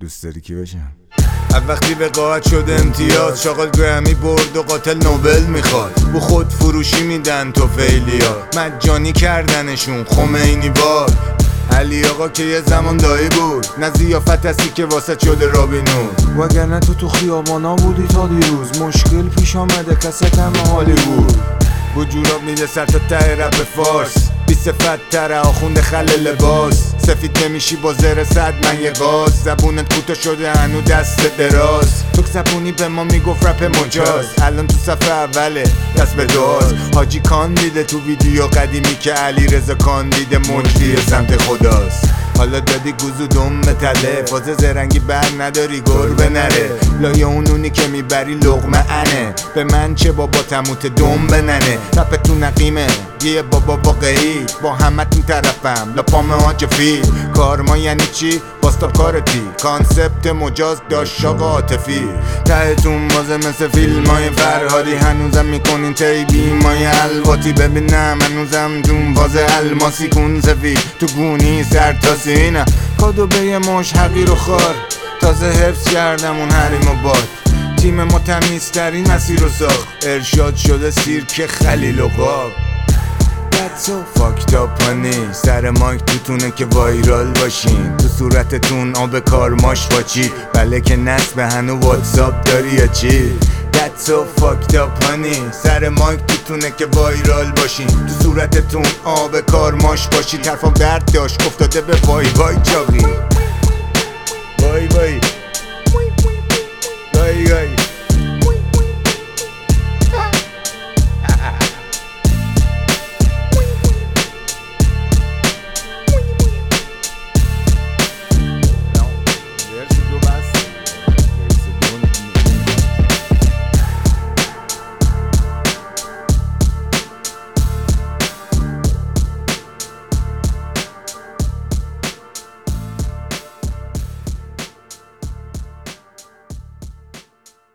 دوست داری کی بشم؟ وقتی وقاعت شد امتیاز، شاغل گرمی برد و قاتل نوبل میخواد. بو خود فروشی میدن تو فیلیا، مجانی کردنشون خمینی وار. علی آقا که یه زمان دایی بود، نه ضیافت هستی که واسه شده رابینود. وگرنه تو خیابانا بودی تا دیروز، مشکل پیش آمده کست هم هالیوود. بو جوراب میده سر تا ته رپ فارس، بی صفت تره آخونده خل لباس. سفید نمیشی با زر صد من یه غاز، زبونت کوتاه شده هنو دست دراز. تو زبونی به ما میگفت رپ مجاز، الان تو صفحه اوله دست به دعاز. حاجی کان دیده تو ویدیو قدیمی که علی رضا کان دیده مجری سمت خداست. حالا دادی گوزو دم به تله، فاز زرنگی بر نداری گربه نره. لایه اونونی که میبری لقمه انه، به من چه بابا تموت دم بننه. رپ تو نقیمه یه بابا واقعی، با همتون طرفم لاپام آجفی. کار ما یعنی چی؟ باستاب کارتی، کانسپت مجاز داشت آقا عاطفی. تهتون بازه مثل فیلم های فرهادی، هنوزم میکنین تیبی مای الواتی. ببینم هنوزم جون باز الماسی، کن سفید تو گونی سر تا سینه. کادو به یه مش حقیر و خار، تازه حفظ کردم اون حریم و باد. تیم ما تمیزترین مسیر رو ساخت، ارشاد شده سیرک خلیل و قاب. That's so fucked up honey، سر مایک توتونه که وایرال باشین، تو صورتتون آب کارماش با چی؟ بله که نصب هنو واتساپ داری یا چی؟ That's so fucked up honey، سر مایک توتونه که وایرال باشین، تو صورتتون آب کارماش باشی. طرفم درد داشت افتاده به وای وای چاقی، وای وای